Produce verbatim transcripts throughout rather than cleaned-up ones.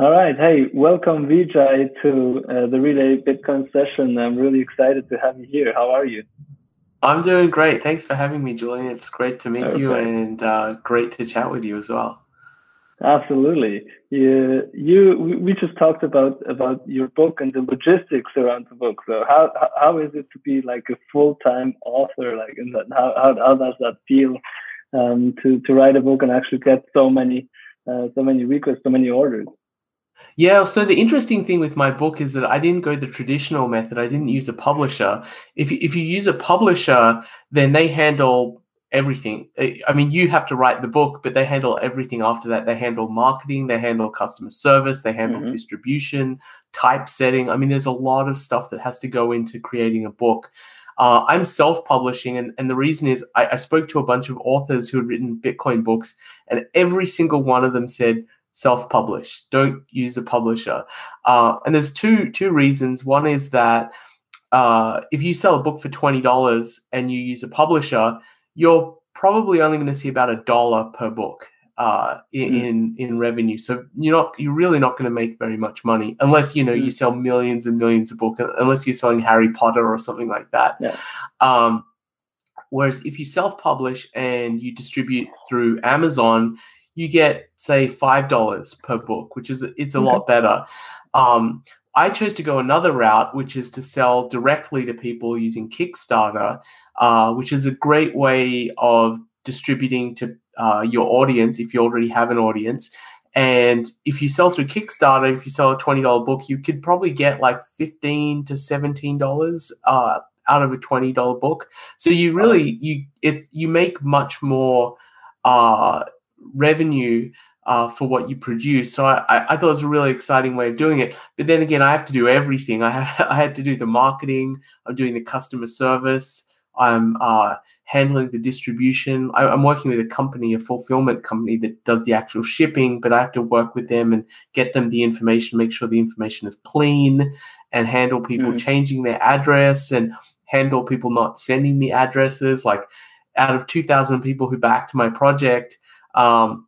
All right. Hey, welcome Vijay to uh, the Relay Bitcoin session. I'm really excited to have you here. How are you? I'm doing great. Thanks for having me, Julian. It's great to meet you Perfect. and uh, great to chat with you as well. Absolutely. You, you, we we just talked about about your book and the logistics around the book. So how how how is it to be like a full time author? Like, in that, how how how does that feel um, to to write a book and actually get so many uh, so many requests, so many orders? Yeah, so the interesting thing with my book is that I didn't go the traditional method. I didn't use a publisher. If you, if you use a publisher, then they handle everything. I I mean, you have to write the book, but they handle everything after that. They handle marketing, they handle customer service, they handle Mm-hmm. distribution, typesetting. I mean, there's a lot of stuff that has to go into creating a book. Uh, I'm self-publishing, and, and the reason is I, I spoke to a bunch of authors who had written Bitcoin books, and every single one of them said, self-publish. Don't use a publisher. Uh, and there's two two reasons. One is that uh, if you sell a book for twenty dollars and you use a publisher, you're probably only going to see about a dollar per book uh, in in revenue. So you're not you're really not going to make very much money unless you know you Mm-hmm. sell millions and millions of books. Unless you're selling Harry Potter or something like that. Yeah. Um, Whereas if you self-publish and you distribute through Amazon, you get, say, five dollars per book, which is it's a Okay. lot better. Um, I chose to go another route, which is to sell directly to people using Kickstarter, uh, which is a great way of distributing to uh, your audience if you already have an audience. And if you sell through Kickstarter, if you sell a twenty dollars book, you could probably get like fifteen to seventeen dollars uh, out of a twenty dollars book. So you Wow. really you it you make much more uh, revenue uh, for what you produce. So I, I thought it was a really exciting way of doing it. But then again, I have to do everything. I have, I had to do the marketing. I'm doing the customer service. I'm uh, handling the distribution. I, I'm working with a company, a fulfillment company that does the actual shipping, but I have to work with them and get them the information, make sure the information is clean, and handle people Mm-hmm. changing their address and handle people not sending me addresses. Like out of two thousand people who backed my project, um,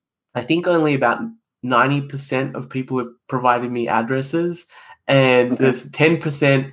I think only about ninety percent of people have provided me addresses, and Okay. there's ten percent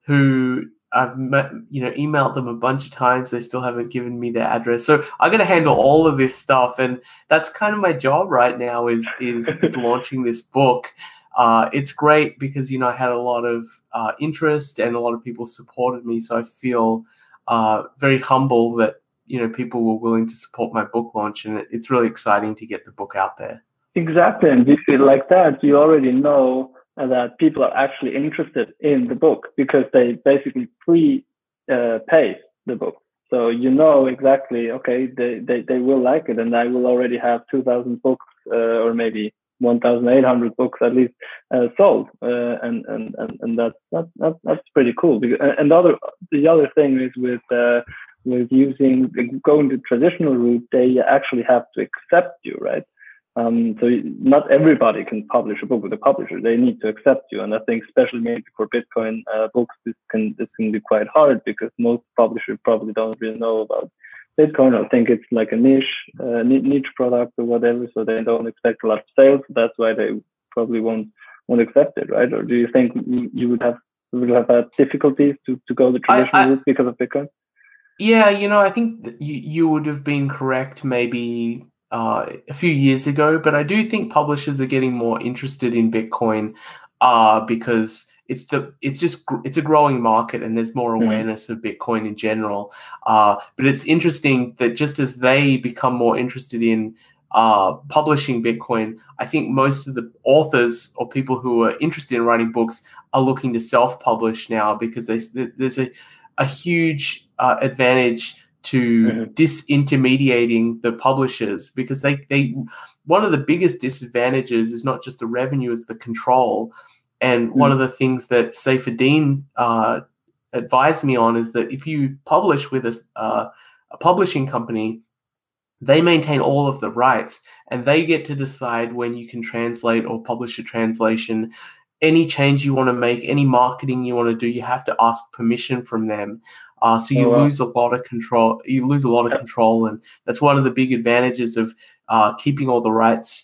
who I've met, you know, emailed them a bunch of times. They still haven't given me their address. So I got to handle all of this stuff, and that's kind of my job right now. Is is is launching this book. Uh, it's great because you know I had a lot of uh, interest and a lot of people supported me. So I feel uh, very humble that you know people were willing to support my book launch, and it, it's really exciting to get the book out there. Exactly. And if you like that, you already know uh, that people are actually interested in the book because they basically pre uh, pay the book. So you know exactly, okay, they, they, they will like it, and I will already have two thousand books uh, or maybe one thousand eight hundred books at least uh, sold. Uh, and, and, and, and that's, that's, that's, that's pretty cool. Because, and the other, the other thing is with, uh, with using, going the traditional route, they actually have to accept you, right? Um, so not everybody can publish a book with a publisher. They need to accept you, and I think especially maybe for Bitcoin uh, books, this can this can be quite hard because most publishers probably don't really know about Bitcoin or think it's like a niche uh, niche product or whatever. So they don't expect a lot of sales. That's why they probably won't won't accept it, right? Or do you think you would have you would have had difficulties to, to go the I, traditional I route because of Bitcoin? Yeah, you know, I think that you you would have been correct maybe uh, a few years ago, but I do think publishers are getting more interested in Bitcoin uh, because it's the it's just gr- it's a growing market and there's more Mm-hmm. awareness of Bitcoin in general. Uh, but it's interesting that just as they become more interested in uh, publishing Bitcoin, I think most of the authors or people who are interested in writing books are looking to self-publish now because they, there's a a huge uh, advantage to Mm-hmm. disintermediating the publishers because they they one of the biggest disadvantages is not just the revenue, is the control. And one of the things that Saifedean uh, advised me on is that if you publish with a, uh, a publishing company, they maintain all of the rights and they get to decide when you can translate or publish a translation. Any change you want to make, any marketing you want to do, you have to ask permission from them. Uh, so Oh you wow. lose a lot of control. You lose a lot of control, and that's one of the big advantages of uh, keeping all the rights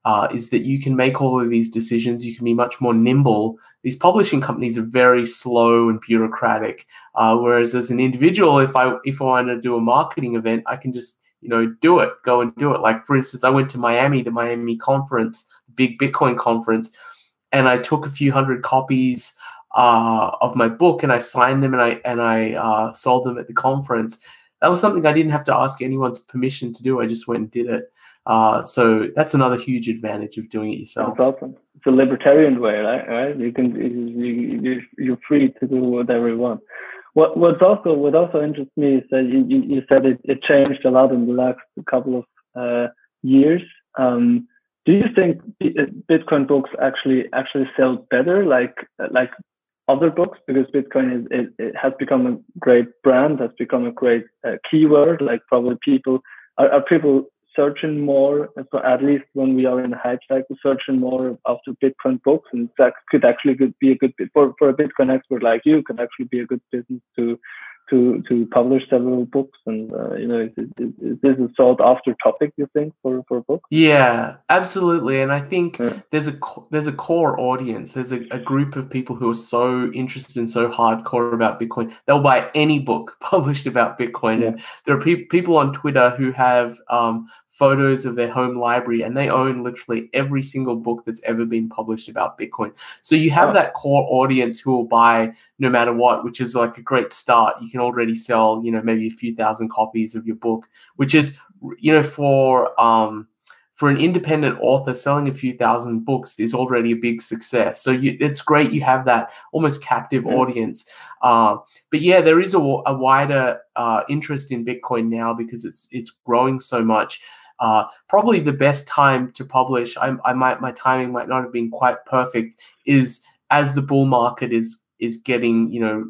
uh, is that you can make all of these decisions. You can be much more nimble. These publishing companies are very slow and bureaucratic, uh, whereas as an individual, if I if I want to do a marketing event, I can just you know do it, go and do it. Like for instance, I went to Miami, the Miami conference, big Bitcoin conference, and I took a few hundred copies uh, of my book and I signed them and I and I uh, sold them at the conference. That was something I didn't have to ask anyone's permission to do. I just went and did it. Uh, so that's another huge advantage of doing it yourself. That's awesome. It's a libertarian way, right? Right? You can you, you're free to do whatever you want. What what's also what also interests me is that you, you, you said it, it changed a lot in the last couple of uh, years. Um, do you think Bitcoin books actually actually sell better, like like other books, because Bitcoin is it, it has become a great brand, has become a great uh, keyword? Like probably people are, are people searching more, so at least when we are in a hype cycle, searching more after Bitcoin books, and that could actually be a good bit for, for a Bitcoin expert like you, could actually be a good business to to to publish several books. And uh, you know, is, is, is this a sought after topic, you think, for for a book? Yeah, absolutely. And I think Yeah. there's a there's a core audience. There's a, a group of people who are so interested and so hardcore about Bitcoin. They'll buy any book published about Bitcoin. Yeah. And there are pe- people on Twitter who have um, photos of their home library, and they own literally every single book that's ever been published about Bitcoin. So you have Oh. that core audience who will buy no matter what, which is like a great start. You can already sell, you know, maybe a few thousand copies of your book, which is, you know, for um, for an independent author, selling a few thousand books is already a big success. So you, it's great you have that almost captive Mm. audience. Uh, but yeah, there is a, a wider uh, interest in Bitcoin now because it's it's growing so much. Uh, probably the best time to publish, I, I might my timing might not have been quite perfect, is as the bull market is is getting you know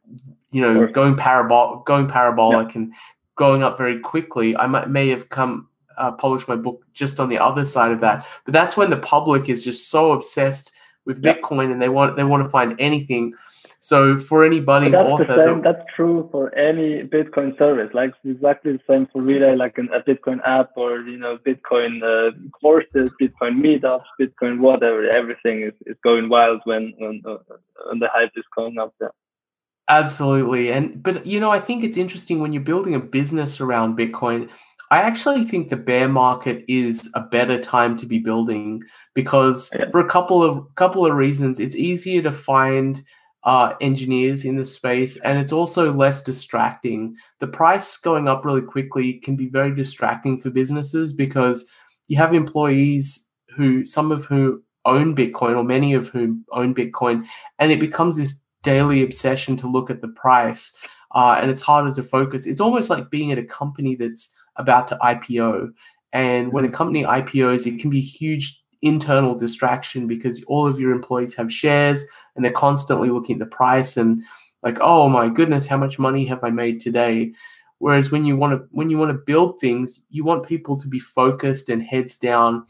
you know going parabol going parabolic yeah. and going up very quickly. I might may have come. Uh, publish my book just on the other side of that, but that's when the public is just so obsessed with yeah. Bitcoin and they want they want to find anything. So for any budding that's author, the same, that's true for any Bitcoin service. Like it's exactly the same for Relay, like an, a Bitcoin app or you know Bitcoin uh, courses, Bitcoin meetups, Bitcoin whatever. Everything is, is going wild when when, uh, when the hype is going up there. Absolutely, and but you know I think it's interesting when you're building a business around Bitcoin. I actually think the bear market is a better time to be building because yeah. for a couple of couple of reasons. It's easier to find uh, engineers in the space, and it's also less distracting. The price going up really quickly can be very distracting for businesses because you have employees who, some of whom own Bitcoin or many of whom own Bitcoin, and it becomes this daily obsession to look at the price, uh, and it's harder to focus. It's almost like being at a company that's about to I P O. And when a company I P Os, it can be a huge internal distraction because all of your employees have shares and they're constantly looking at the price and like, oh my goodness, how much money have I made today? Whereas when you want to when you want to build things, you want people to be focused and heads down.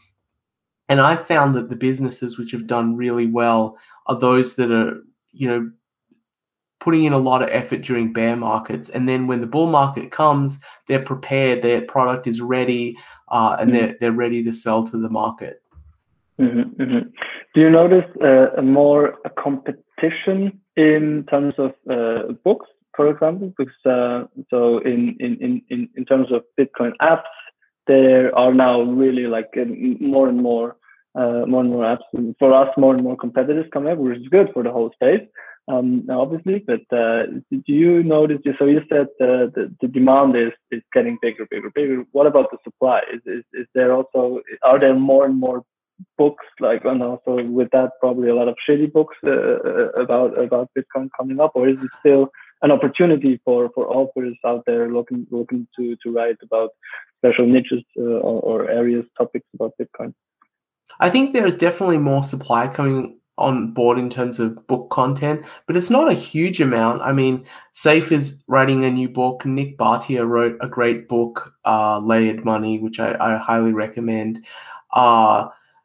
And I found that the businesses which have done really well are those that are, you know, putting in a lot of effort during bear markets, and then when the bull market comes, they're prepared. Their product is ready, uh, and mm-hmm. they're they're ready to sell to the market. Mm-hmm, mm-hmm. Do you notice uh, a more a competition in terms of uh, books, for example? Because uh, so in, in in in terms of Bitcoin apps, there are now really like more and more uh, more and more apps for us. More and more competitors come up, which is good for the whole space. Um, obviously, but uh, do you notice? So you said uh, the the demand is is getting bigger, bigger, bigger. What about the supply? Is is is there also are there more and more books like, and also with that probably a lot of shitty books uh, about about Bitcoin coming up, or is it still an opportunity for for authors out there looking looking to to write about special niches uh, or, or areas, topics about Bitcoin? I think there is definitely more supply coming on board in terms of book content, but it's not a huge amount. I mean, Safe is writing a new book. Nick Bhatia wrote a great book, uh, Layered Money, which I, I highly recommend. Uh,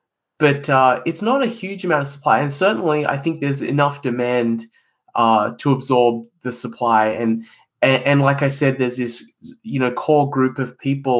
but uh, it's not a huge amount of supply. And certainly I think there's enough demand uh, to absorb the supply. And, and, and like I said, there's this, you know, core group of people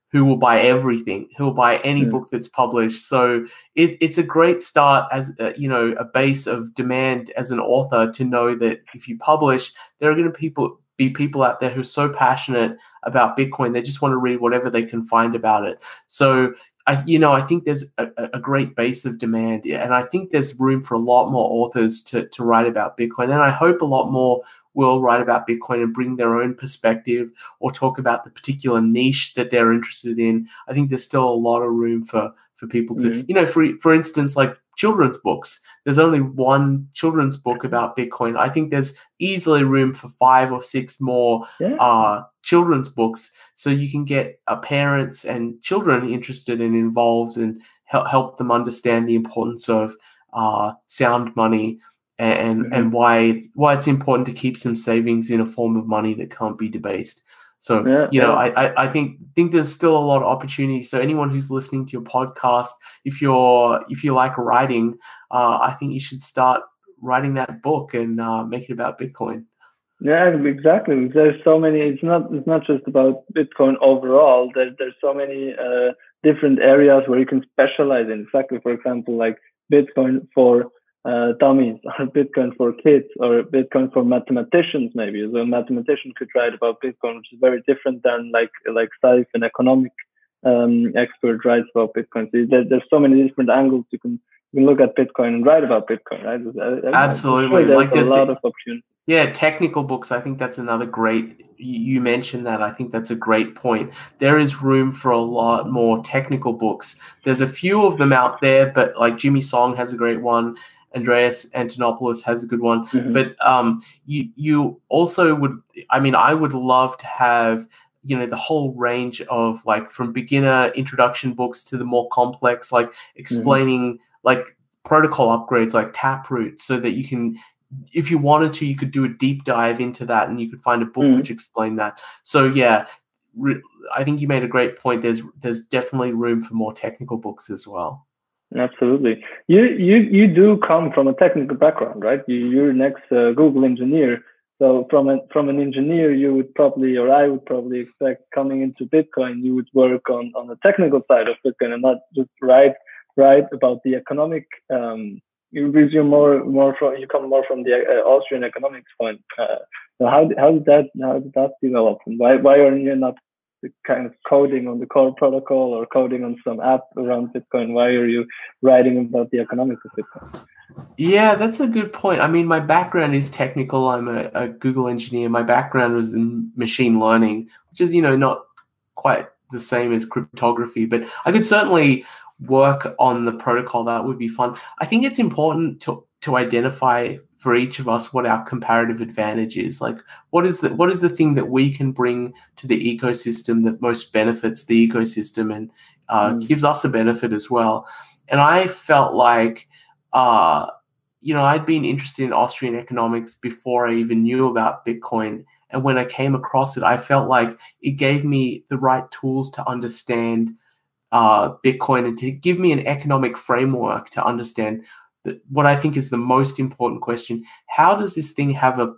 who will buy everything, who will buy any Mm. book that's published. So it, it's a great start as a, you know, a base of demand as an author to know that if you publish, there are going to people be people out there who are so passionate about Bitcoin, they just want to read whatever they can find about it. So I, you know, I think there's a, a great base of demand, and I think there's room for a lot more authors to to write about Bitcoin, and I hope a lot more will write about Bitcoin and bring their own perspective or talk about the particular niche that they're interested in. I think there's still a lot of room for for people to, Mm. you know, for for instance, like children's books. There's only one children's book about Bitcoin. I think there's easily room for five or six more Yeah. uh, children's books, so you can get uh, parents and children interested and involved and help help them understand the importance of uh, sound money and Mhm. and why it's, why it's important to keep some savings in a form of money that can't be debased. So Yeah, you know, yeah. I, I I think think there's still a lot of opportunity. So anyone who's listening to your podcast, if you're if you like writing, uh, I think you should start writing that book and uh, make it about Bitcoin. Yeah, exactly. There's so many. It's not. It's not just about Bitcoin overall. There, there's so many uh, different areas where you can specialize in. Exactly. For example, like Bitcoin for uh, dummies, or Bitcoin for kids, or Bitcoin for mathematicians. Maybe so a mathematician could write about Bitcoin, which is very different than like like Saif, an economic um, expert, writes about Bitcoin. So there, there's so many different angles you can you can look at Bitcoin and write about Bitcoin. Right? I, I, I'm sure Absolutely, there's like a there's lot the, of opportunities. yeah, technical books. I think that's another great. You you mentioned that. I think that's a great point. There is room for a lot more technical books. There's a few of them out there, but like Jimmy Song has a great one. Andreas Antonopoulos has a good one. Mhm. But um, you you also would. I mean, I would love to have, you know, the whole range of like from beginner introduction books to the more complex, like explaining like protocol upgrades like Taproot, so that you can, if you wanted to, you could do a deep dive into that and you could find a book Mhm. which explained that. So yeah, re- I think you made a great point. There's there's definitely room for more technical books as well. Absolutely. You you you do come from a technical background, right? You you're an ex uh, Google engineer. So from a, from an engineer, you would probably, or I would probably expect coming into Bitcoin, you would work on on the technical side of Bitcoin and not just write write about the economic. Um, you because you're more more from you come more from the uh, Austrian economics point. Uh, so how how did that how did that develop? And why why are you not kind of coding on the core protocol or coding on some app around Bitcoin? Why are you writing about the economics of Bitcoin? Yeah, that's a good point. I mean, my background is technical. I'm a, a Google engineer. My background was in machine learning, which is, you know, not quite the same as cryptography, but I could certainly work on the protocol. That would be fun. I think it's important to to identify for each of us what our comparative advantage is. Like, what is the what is the thing that we can bring to the ecosystem that most benefits the ecosystem and uh, Mm. gives us a benefit as well. And I felt like, uh, you know, I'd been interested in Austrian economics before I even knew about Bitcoin. And when I came across it, I felt like it gave me the right tools to understand uh, Bitcoin and to give me an economic framework to understand the, what I think is the most important question. How does this thing have a,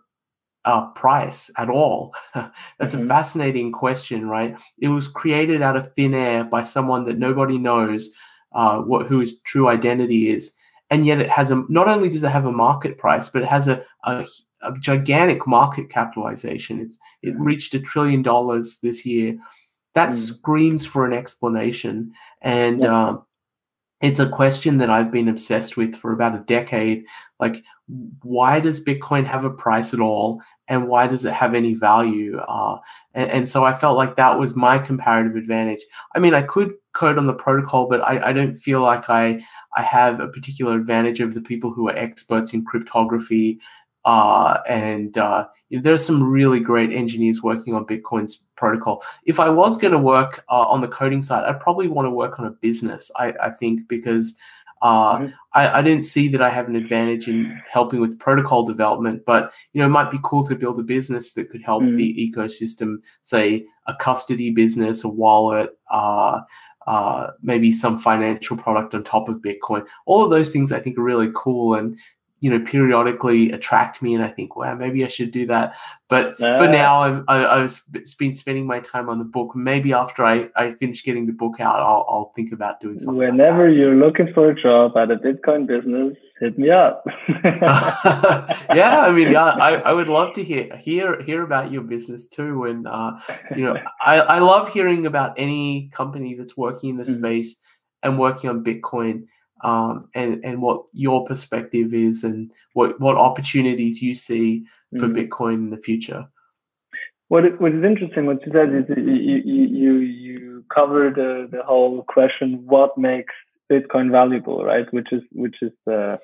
a price at all? That's a Mm-hmm. fascinating question, right? It was created out of thin air by someone that nobody knows uh, what who his true identity is. And yet it has a, not only does it have a market price, but it has a, a, a gigantic market capitalization. It's it Mm-hmm. reached a trillion dollars this year. That Mm. screams for an explanation. And Yeah. um, it's a question that I've been obsessed with for about a decade. Like, why does Bitcoin have a price at all? And why does it have any value? Uh, and, and so I felt like that was my comparative advantage. I mean, I could code on the protocol, but I, I don't feel like I, I have a particular advantage over the people who are experts in cryptography. Uh, and uh, you know, there are some really great engineers working on Bitcoin's protocol. If I was going to work uh, on the coding side, I'd probably want to work on a business, I, I think, because uh, Mm-hmm. I, I don't see that I have an advantage in helping with protocol development, but you know, it might be cool to build a business that could help Mm. the ecosystem, say a custody business, a wallet, uh, uh, maybe some financial product on top of Bitcoin. All of those things I think are really cool. And you know, periodically attract me, and I think, wow, maybe I should do that. But Ah. for now, I'm, I, I've been spending my time on the book. Maybe after I, I finish getting the book out, I'll, I'll think about doing something. Whenever like that. You're looking for a job at a Bitcoin business, hit me up. Yeah, I mean, yeah, I, I would love to hear hear hear about your business too. And uh, you know, I, I love hearing about any company that's working in the Mhm. space and working on Bitcoin. Um, and and what your perspective is, and what what opportunities you see for Mhm. Bitcoin in the future. What is, what is interesting, what you said is that you you you, you cover the the whole question, what makes Bitcoin valuable, right? Which is which is uh,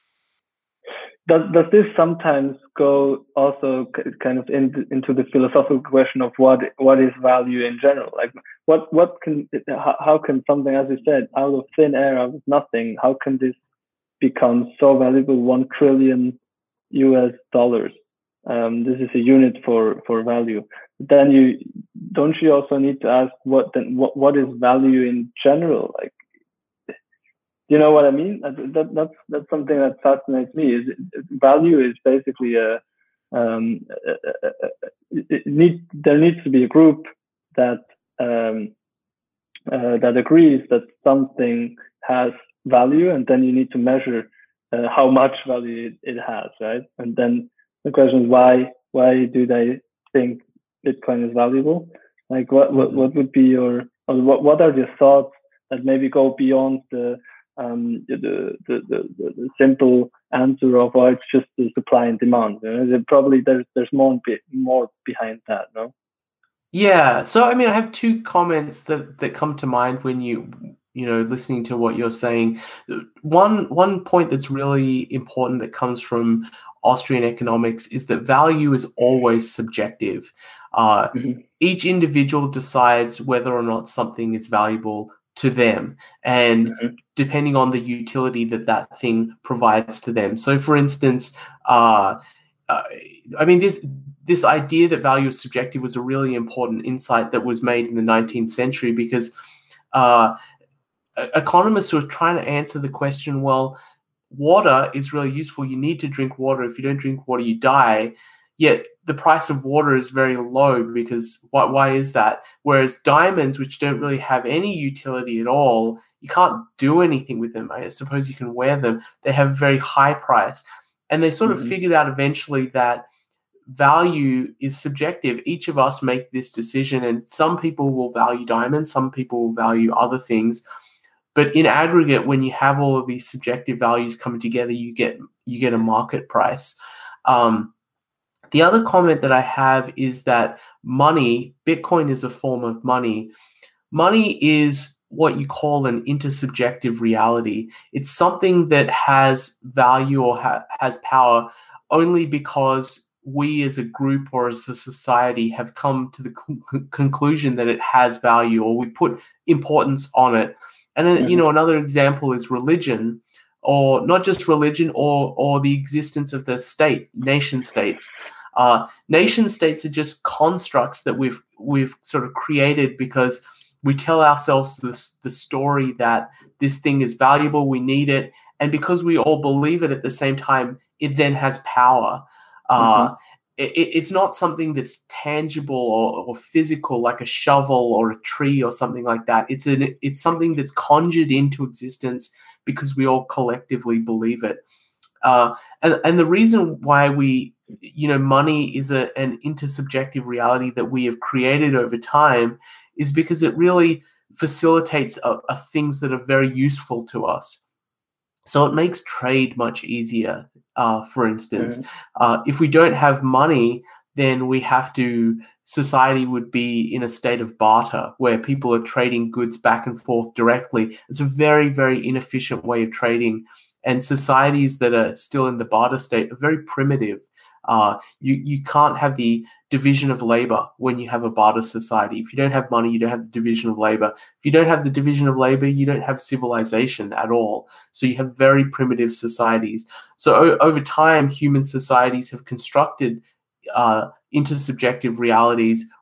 does does this sometimes go also k- kind of in, into the philosophical question of what what is value in general? Like what what can how, how can something, as you said, out of thin air, out of nothing, how can this become so valuable? One trillion U S dollars. Um, this is a unit for for value. Then you don't you also need to ask what then what what is value in general? Like, you know what I mean? That, that, that's that's something that fascinates me. Is value is basically a, um, a, a, a it need, there needs to be a group that um, uh, that agrees that something has value, and then you need to measure uh, how much value it, it has, right? And then the question is why why do they think Bitcoin is valuable? Like what what, what would be your or what what are your thoughts that maybe go beyond the um, the, the, the, the, the simple answer of, oh, it's just the supply and demand. You know? Probably there's there's more more behind that, no? Yeah. So I mean, I have two comments that that come to mind when you you know listening to what you're saying. One one point that's really important that comes from Austrian economics is that value is always subjective. Uh, Mm-hmm. Each individual decides whether or not something is valuable to them, and Mm-hmm. depending on the utility that that thing provides to them. So, for instance, uh, uh, I mean, this this idea that value is subjective was a really important insight that was made in the nineteenth century, because uh, economists were trying to answer the question, well, water is really useful. You need to drink water. If you don't drink water, you die. Yet the price of water is very low, because why, why is that? Whereas diamonds, which don't really have any utility at all, you can't do anything with them. I suppose you can wear them. They have a very high price. And they sort of Mm-hmm. figured out eventually that value is subjective. Each of us make this decision, and some people will value diamonds, some people will value other things. But in aggregate, when you have all of these subjective values coming together, you get you get a market price. Um, the other comment that I have is that money, Bitcoin is a form of money. Money is what you call an intersubjective reality. It's something that has value or ha- has power only because we as a group or as a society have come to the con- conclusion that it has value, or we put importance on it. And then, you Mm-hmm. know, another example is religion, or not just religion, or or the existence of the state, nation states. Uh, nation states are just constructs that we've we've sort of created because we tell ourselves this the story that this thing is valuable, we need it, and because we all believe it at the same time, it then has power. Uh, Mm-hmm. it, it's not something that's tangible or, or physical, like a shovel or a tree or something like that. It's an it's something that's conjured into existence because we all collectively believe it. Uh, and and the reason why we, you know, money is a, an intersubjective reality that we have created over time is because it really facilitates a, a things that are very useful to us. So it makes trade much easier. Uh, for instance, Mm-hmm. uh, if we don't have money, then we have to, society would be in a state of barter where people are trading goods back and forth directly. It's a very, very inefficient way of trading. And societies that are still in the barter state are very primitive. Uh, you, you can't have the division of labor when you have a barter society. If you don't have money, you don't have the division of labor. If you don't have the division of labor, you don't have civilization at all. So you have very primitive societies. So o- over time, human societies have constructed uh, intersubjective realities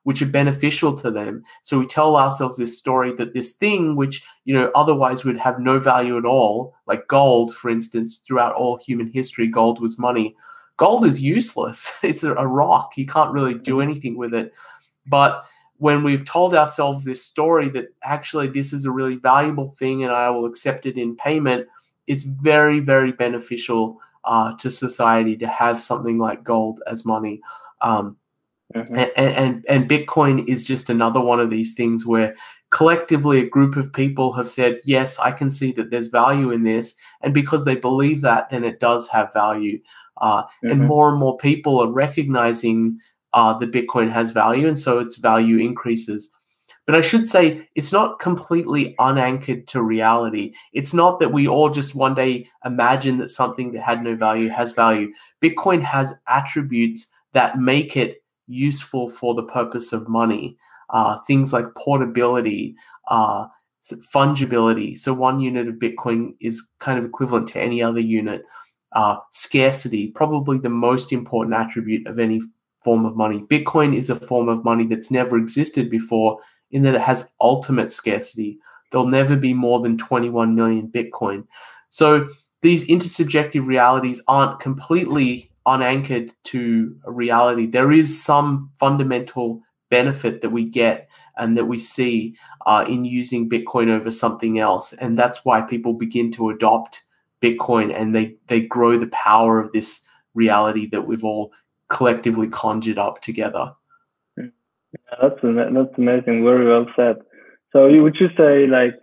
which are beneficial to them. So we tell ourselves this story that this thing, which, you know, otherwise would have no value at all, like gold, for instance, throughout all human history, gold was money. Gold is useless. It's a, a rock. You can't really do anything with it. But when we've told ourselves this story that actually this is a really valuable thing and I will accept it in payment, it's very, very beneficial uh, to society to have something like gold as money. Um, mm-hmm. and, and, and Bitcoin is just another one of these things where collectively a group of people have said, yes, I can see that there's value in this. And because they believe that, then it does have value. Uh, mm-hmm. And more and more people are recognizing uh, that Bitcoin has value, and so its value increases. But I should say it's not completely unanchored to reality. It's not that we all just one day imagine that something that had no value has value. Bitcoin has attributes that make it useful for the purpose of money. Uh, things like portability, uh, fungibility. So one unit of Bitcoin is kind of equivalent to any other unit. Uh, scarcity, probably the most important attribute of any form of money. Bitcoin is a form of money that's never existed before, in that it has ultimate scarcity. There'll never be more than twenty-one million Bitcoin. So these intersubjective realities aren't completely unanchored to a reality. There is some fundamental benefit that we get and that we see uh, in using Bitcoin over something else. And that's why people begin to adopt Bitcoin, and they, they grow the power of this reality that we've all collectively conjured up together. Yeah, that's that's amazing. Very well said. So you would you say like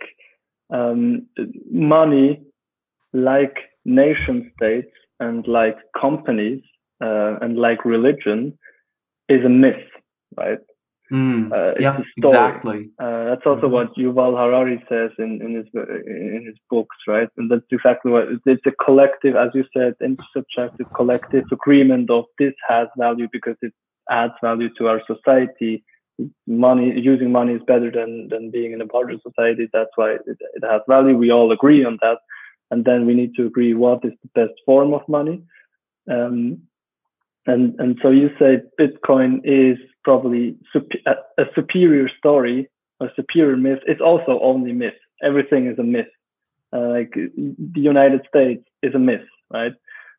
um, money, like nation states and like companies uh, and like religion, is a myth, right? Mm, uh, it's yeah, a story. Exactly. Uh, that's also mm-hmm. what Yuval Harari says in, in his in his books, right? And that's exactly what it's a collective, as you said, intersubjective collective agreement of this has value because it adds value to our society. Money, using money is better than than being in a barter society. That's why it, it has value. We all agree on that, and then we need to agree what is the best form of money. Um, and and so you say Bitcoin is probably a, a superior story, a superior myth. It's also only myth. Everything is a myth. Uh, like the United States is a myth, right?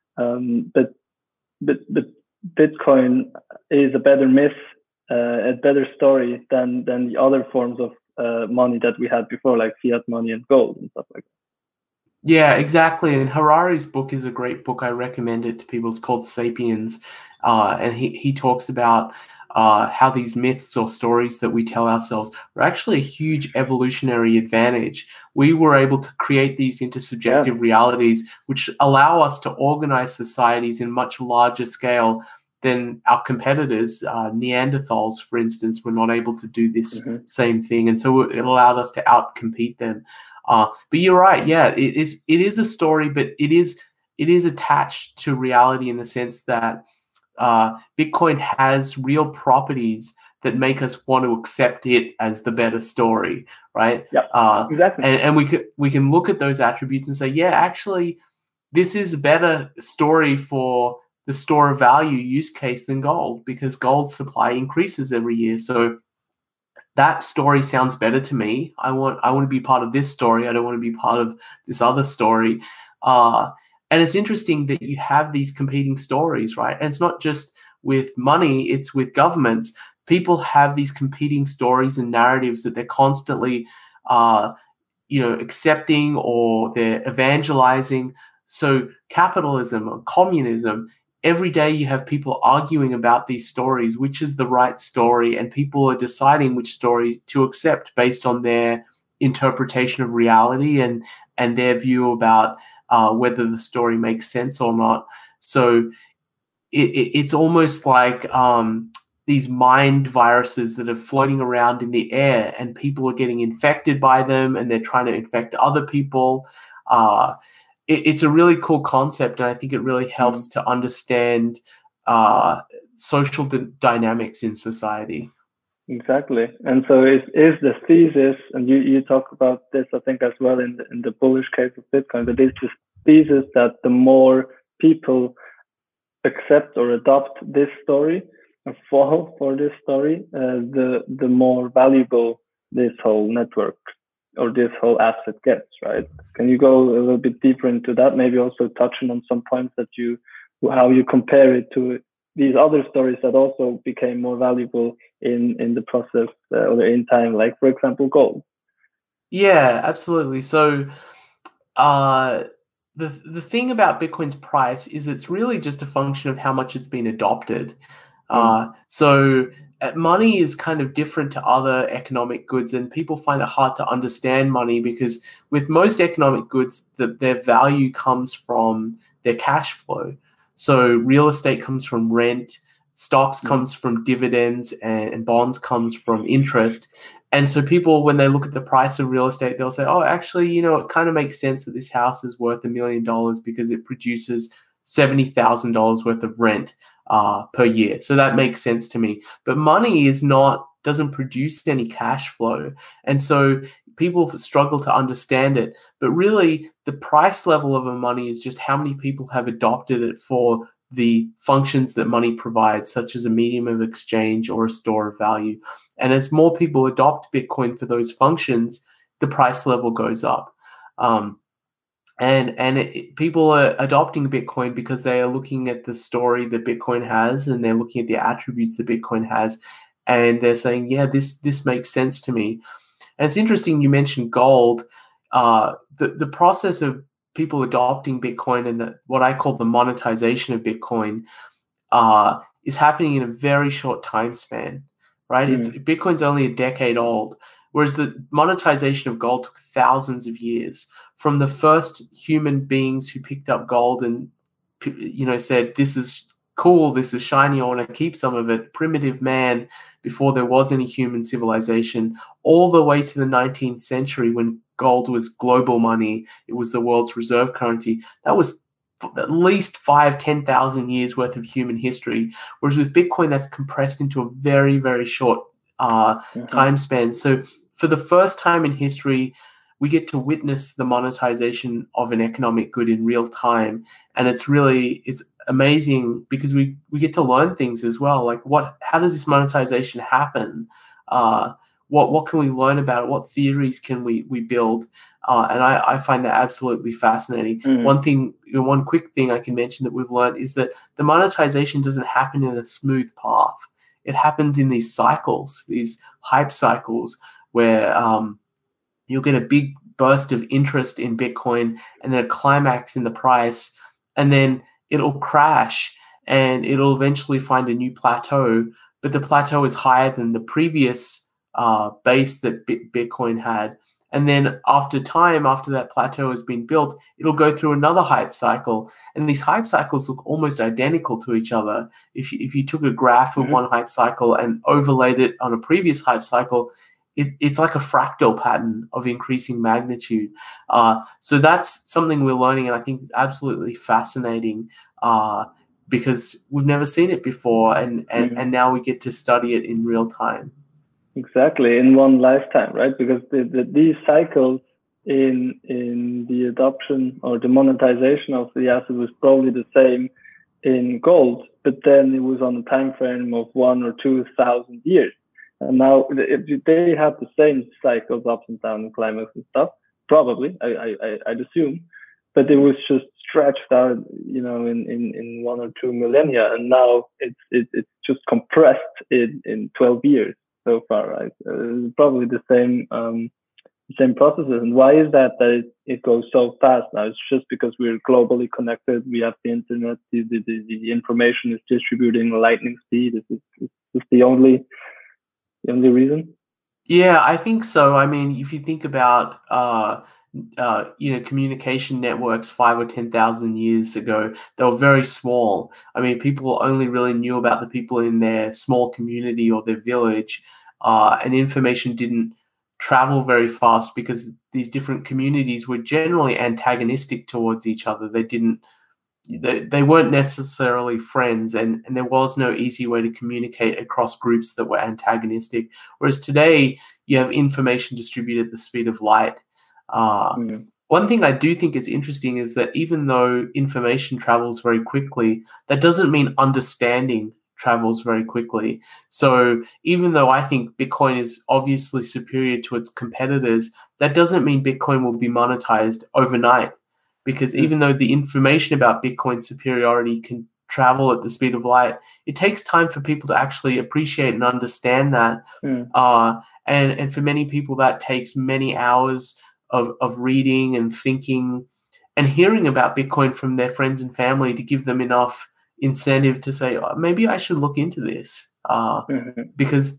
Um, but but but Bitcoin is a better myth, uh, a better story than than the other forms of uh, money that we had before, like fiat money and gold and stuff like that. Yeah, exactly. And Harari's book is a great book. I recommend it to people. It's called Sapiens. Uh, and he, he talks about uh, how these myths or stories that we tell ourselves are actually a huge evolutionary advantage. We were able to create these intersubjective yeah. realities, which allow us to organize societies in much larger scale than our competitors. uh, Neanderthals, for instance, were not able to do this mm-hmm. same thing. And so it allowed us to outcompete them. Uh, but you're right. Yeah, it, it's it is a story, but it is it is attached to reality in the sense that uh, Bitcoin has real properties that make us want to accept it as the better story, right? Yeah, uh, exactly. And, and we could we can look at those attributes and say, yeah, actually, this is a better story for the store of value use case than gold, because gold supply increases every year. So that story sounds better to me. I want I want to be part of this story. I don't want to be part of this other story. Uh, and it's interesting that you have these competing stories, right? And it's not just with money, it's with governments. People have these competing stories and narratives that they're constantly uh, you know, accepting, or they're evangelizing. So capitalism or communism, every day you have people arguing about these stories, which is the right story, and people are deciding which story to accept based on their interpretation of reality and and their view about uh, whether the story makes sense or not. So it, it, it's almost like um, these mind viruses that are floating around in the air, and people are getting infected by them, and they're trying to infect other people. Uh, it, it's a really cool concept, and I think it really helps mm. to understand uh, social d- dynamics in society. Exactly. And so is is the thesis, and you, you talk about this, I think, as well in the, in the bullish case of Bitcoin, but it's the thesis that the more people accept or adopt this story, a fall for this story, uh, the the more valuable this whole network or this whole asset gets, right? Can you go a little bit deeper into that? Maybe also touching on some points that you, how you compare it to these other stories that also became more valuable in in the process uh, or in time, like for example, gold. Yeah, absolutely. So, uh, the the thing about Bitcoin's price is it's really just a function of how much it's been adopted. Mm. Uh, so uh, money is kind of different to other economic goods, and people find it hard to understand money because with most economic goods, the, their value comes from their cash flow. So real estate comes from rent, stocks Mm. comes from dividends, and, and bonds comes from interest. And so people, when they look at the price of real estate, they'll say, oh, actually, you know, it kind of makes sense that this house is worth a million dollars because it produces seventy thousand dollars worth of rent uh, per year. So that makes sense to me. But money is not, doesn't produce any cash flow. And so people struggle to understand it. But really, the price level of a money is just how many people have adopted it for the functions that money provides, such as a medium of exchange or a store of value. And as more people adopt Bitcoin for those functions, the price level goes up. Um, and and it, people are adopting Bitcoin because they are looking at the story that Bitcoin has, and they're looking at the attributes that Bitcoin has, and they're saying, yeah, this this makes sense to me. And it's interesting you mentioned gold. Uh, the the process of people adopting Bitcoin and the, what I call the monetization of Bitcoin uh, is happening in a very short time span, right? It's Mm. Bitcoin's only a decade old, whereas the monetization of gold took thousands of years. From the first human beings who picked up gold and, you know, said, this is cool, this is shiny, I want to keep some of it, primitive man, before there was any human civilization, all the way to the nineteenth century when gold was global money, it was the world's reserve currency. That was at least five, ten thousand years worth of human history. Whereas with Bitcoin, that's compressed into a very, very short uh, Mm-hmm. time span. So for the first time in history, we get to witness the monetization of an economic good in real time. And it's really, it's amazing because we, we get to learn things as well. Like what, how does this monetization happen? Uh, what, what can we learn about it? What theories can we, we build? Uh, and I, I find that absolutely fascinating. Mm. One thing, one quick thing I can mention that we've learned is that the monetization doesn't happen in a smooth path. It happens in these cycles, these hype cycles where um, you'll get a big burst of interest in Bitcoin and then a climax in the price, and then it'll crash and it'll eventually find a new plateau, but the plateau is higher than the previous uh, base that Bitcoin had. And then after time, after that plateau has been built, it'll go through another hype cycle. And these hype cycles look almost identical to each other. If you, if you took a graph of mm-hmm. one hype cycle and overlaid it on a previous hype cycle, it, it's like a fractal pattern of increasing magnitude. Uh, so that's something we're learning, and I think it's absolutely fascinating uh, because we've never seen it before, and, and, mm-hmm. and now we get to study it in real time. Exactly, in one lifetime, right? Because the, the, these cycles in in the adoption or the monetization of the asset was probably the same in gold, but then it was on a time frame of one or two thousand years. And now if they have the same cycles, ups and downs, climax and stuff, probably, I, I, I'd assume, but it was just stretched out, you know, in, in, in one or two millennia, and now it's it, it's just compressed in, in twelve years. So far, right? Uh, probably the same um, same processes. And why is that? That it, it goes so fast now? It's just because we're globally connected. We have the internet. The the, the, the information is distributing lightning speed. Is this, is the only the only reason? Yeah, I think so. I mean, if you think about uh, uh, you know, communication networks five or ten thousand years ago, they were very small. I mean, people only really knew about the people in their small community or their village, uh, and information didn't travel very fast because these different communities were generally antagonistic towards each other. They didn't, they, they weren't necessarily friends, and, and there was no easy way to communicate across groups that were antagonistic. Whereas today, you have information distributed at the speed of light. Uh, mm. One thing I do think is interesting is that even though information travels very quickly, that doesn't mean understanding travels very quickly. So even though I think Bitcoin is obviously superior to its competitors, that doesn't mean Bitcoin will be monetized overnight. Because even though the information about Bitcoin's superiority can travel at the speed of light, it takes time for people to actually appreciate and understand that. Mm. Uh, and, and for many people, that takes many hours of, of reading and thinking and hearing about Bitcoin from their friends and family to give them enough incentive to say, oh, maybe I should look into this. Uh, Mm-hmm. because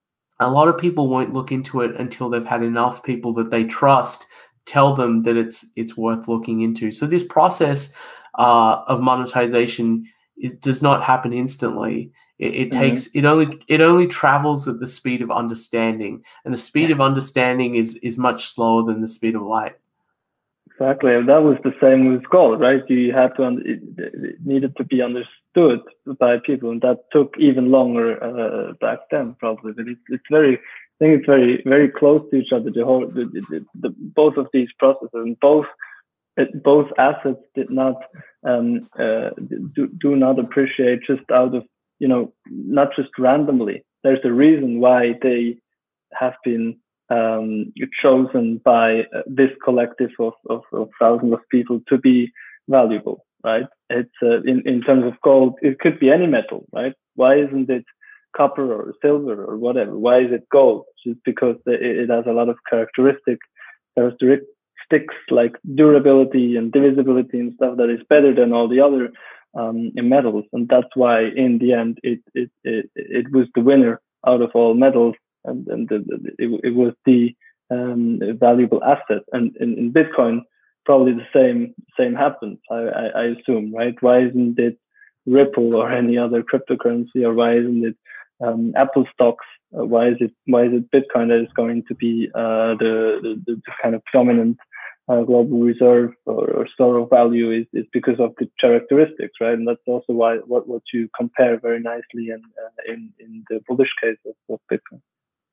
a lot of people won't look into it until they've had enough people that they trust tell them that it's it's worth looking into. So this process uh, of monetization is, does not happen instantly. It, it Mm-hmm. takes it only it only travels at the speed of understanding, and the speed of understanding is is much slower than the speed of light. Exactly. That was the same with gold, right? You had to, it, it needed to be understood by people, and that took even longer uh, back then, probably. But it's, it's very, I think it's very, very close to each other. The whole, the, the, the, both of these processes, and both, it, both assets did not, um, uh, do, do not appreciate just out of, you know, not just randomly. There's a reason why they have been Um, chosen by uh, this collective of, of, of thousands of people to be valuable, right? It's uh, in, in terms of gold, it could be any metal, right? Why isn't it copper or silver or whatever? Why is it gold? Just because it, it has a lot of characteristic characteristics like durability and divisibility and stuff that is better than all the other um, metals, and that's why in the end it it it, it was the winner out of all metals. And, and the, the, it, it was the um, valuable asset. And in, in Bitcoin, probably the same same happens. I, I, I assume, right? Why isn't it Ripple or any other cryptocurrency, or why isn't it um, Apple stocks? Uh, why is it why is it Bitcoin that is going to be uh, the, the the kind of dominant uh, global reserve or, or store of value? Is is because of the characteristics, right? And that's also why what what you compare very nicely in uh, in in the bullish case of, of Bitcoin.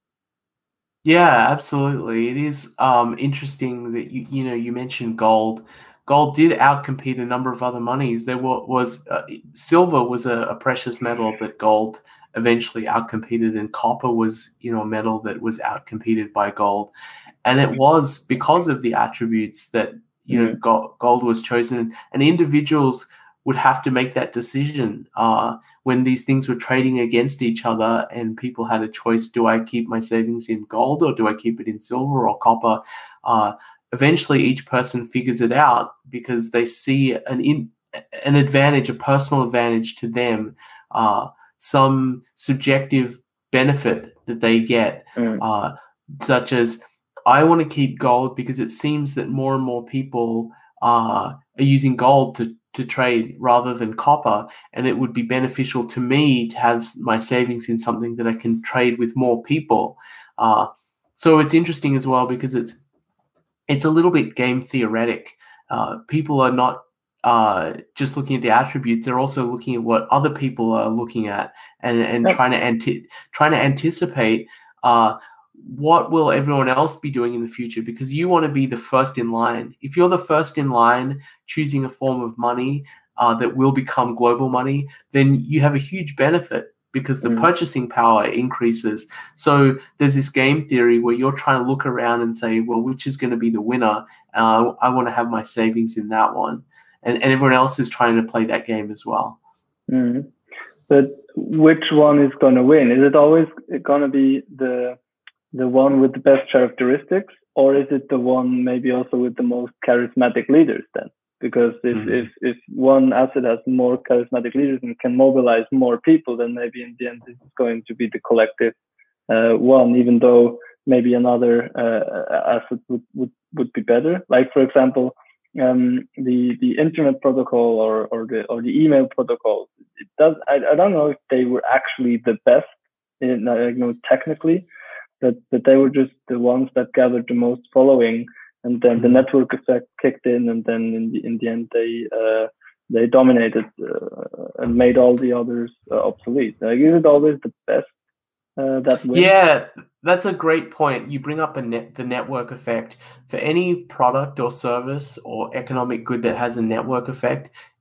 Yeah, absolutely. It is um, interesting that you you know you mentioned gold. Gold did outcompete a number of other monies. There wa- was uh, silver was a, a precious metal that gold eventually outcompeted, and copper was you know a metal that was outcompeted by gold, and it was because of the attributes that you know Mm. gold, gold was chosen, and individuals would have to make that decision uh, when these things were trading against each other and people had a choice. Do I keep my savings in gold, or do I keep it in silver or copper? Uh, eventually each person figures it out because they see an in, an advantage, a personal advantage to them, uh, some subjective benefit that they get, Mm. uh, such as I want to keep gold because it seems that more and more people uh, are using gold to to trade rather than copper, and it would be beneficial to me to have my savings in something that I can trade with more people. Uh, so it's interesting as well because it's it's a little bit game theoretic. Uh, people are not uh, just looking at the attributes; they're also looking at what other people are looking at, and and Yep. trying to anti- trying to anticipate uh, what will everyone else be doing in the future, because you want to be the first in line. If you're the first in line choosing a form of money uh, that will become global money, then you have a huge benefit because the Mm. purchasing power increases. So there's this game theory where you're trying to look around and say, well, which is going to be the winner? Uh, I want to have my savings in that one. And, and everyone else is trying to play that game as well. Mm. But which one is going to win? Is it always going to be the the one with the best characteristics, or is it the one maybe also with the most charismatic leaders then? Because if mm-hmm. if if one asset has more charismatic leaders and can mobilize more people, then maybe in the end this is going to be the collective uh, one, even though maybe another uh, asset would, would would be better. Like for example, um, the the internet protocol or or the or the email protocol. It does. I, I don't know if they were actually the best, in, uh, you know, technically. That, that they were just the ones that gathered the most following, and then mm-hmm. the network effect kicked in, and then in the in the end they uh, they dominated uh, and made all the others uh, obsolete. Like, is it always the best uh, that wins? Yeah, that's a great point. You bring up a net, the network effect. For any product or service or economic good that has a network effect,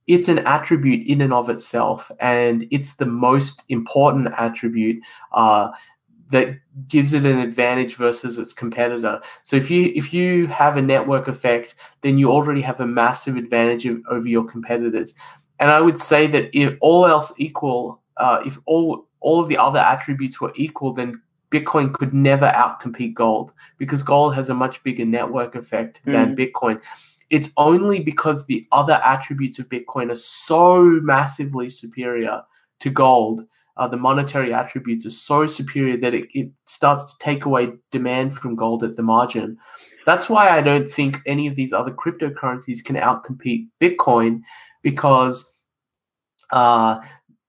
it's an attribute in and of itself, and it's the most important attribute uh, that gives it an advantage versus its competitor. So if you if you have a network effect, then you already have a massive advantage of, over your competitors. And I would say that if all else equal, uh, if all all of the other attributes were equal, then Bitcoin could never outcompete gold, because gold has a much bigger network effect than Mm. Bitcoin. It's only because the other attributes of Bitcoin are so massively superior to gold, uh, the monetary attributes are so superior that it, it starts to take away demand from gold at the margin. That's why I don't think any of these other cryptocurrencies can outcompete Bitcoin, because uh,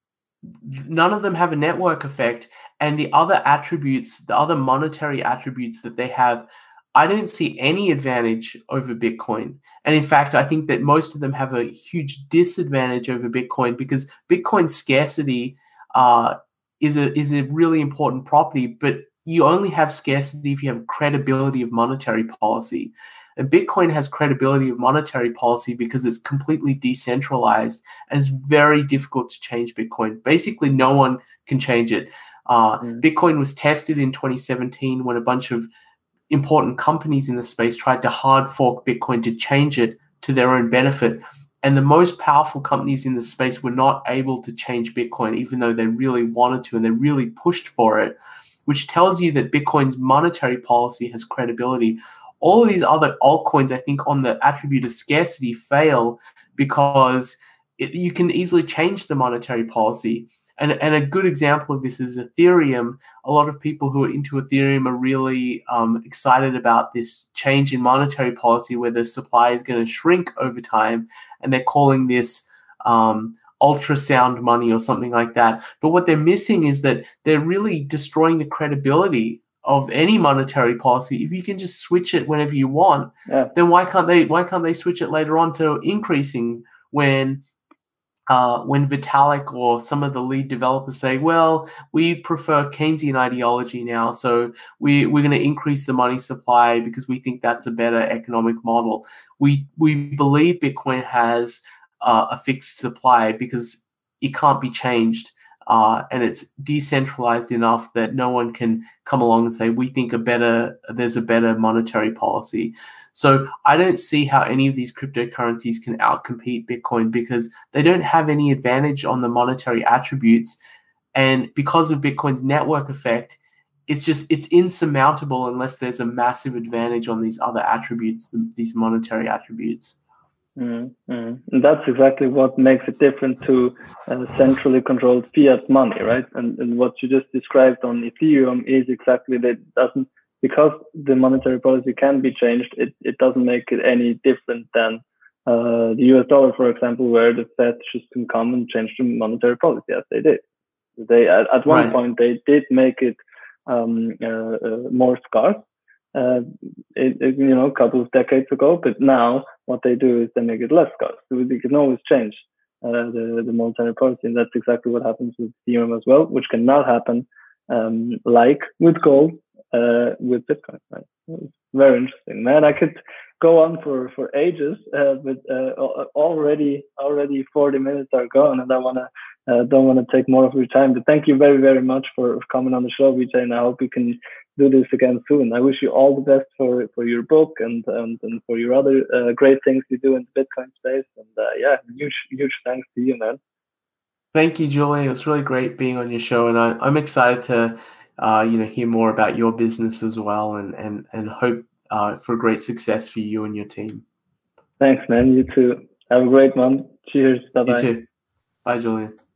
none of them have a network effect, and the other attributes, the other monetary attributes that they have, I don't see any advantage over Bitcoin. And in fact, I think that most of them have a huge disadvantage over Bitcoin, because Bitcoin's scarcity uh, is a is a really important property, but you only have scarcity if you have credibility of monetary policy. And Bitcoin has credibility of monetary policy because it's completely decentralized, and it's very difficult to change Bitcoin. Basically, no one can change it. Uh, Mm. Bitcoin was tested in twenty seventeen when a bunch of important companies in the space tried to hard fork Bitcoin to change it to their own benefit. And the most powerful companies in the space were not able to change Bitcoin, even though they really wanted to, and they really pushed for it, which tells you that Bitcoin's monetary policy has credibility. All of these other altcoins, I think, on the attribute of scarcity fail because it, you can easily change the monetary policy. And, and a good example of this is Ethereum. A lot of people who are into Ethereum are really um, excited about this change in monetary policy where the supply is going to shrink over time, and they're calling this um, ultrasound money or something like that. But what they're missing is that they're really destroying the credibility of any monetary policy. If you can just switch it whenever you want, Yeah. then why can't they why can't they switch it later on to increasing when Uh, when Vitalik or some of the lead developers say, well, we prefer Keynesian ideology now, so we, we're going to increase the money supply because we think that's a better economic model. We, we believe Bitcoin has uh, a fixed supply because it can't be changed, uh, and it's decentralized enough that no one can come along and say, we think a better, there's a better monetary policy. So I don't see how any of these cryptocurrencies can outcompete Bitcoin, because they don't have any advantage on the monetary attributes. And because of Bitcoin's network effect, it's just, it's insurmountable unless there's a massive advantage on these other attributes, these monetary attributes. Mm-hmm. And that's exactly what makes it different to uh, centrally controlled fiat money, right? And, and what you just described on Ethereum is exactly that. It doesn't, because the monetary policy can be changed, it, it doesn't make it any different than uh, the U S dollar, for example, where the Fed just can come and change the monetary policy as they did. They at, at one Right. point they did make it um, uh, uh, more scarce, uh, it, it, you know, a couple of decades ago. But now what they do is they make it less scarce. So they can always change uh, the the monetary policy, and that's exactly what happens with Ethereum as well, which cannot happen um, like with gold. Uh, with Bitcoin, right? It's very interesting, man. I could go on for for ages, uh, but uh, already already forty minutes are gone, and I wanna uh, don't want to take more of your time. But thank you very very much for coming on the show, Vijay, and I hope we can do this again soon. I wish you all the best for for your book and and, and for your other uh, great things you do in the Bitcoin space. And uh, yeah, huge huge thanks to you, man. Thank you, Julian. It's really great being on your show, and I, I'm excited to uh, you know, hear more about your business as well, and and and hope uh, for great success for you and your team. Thanks, man. You too. Have a great one. Cheers. Bye You bye. too. Bye, Julian.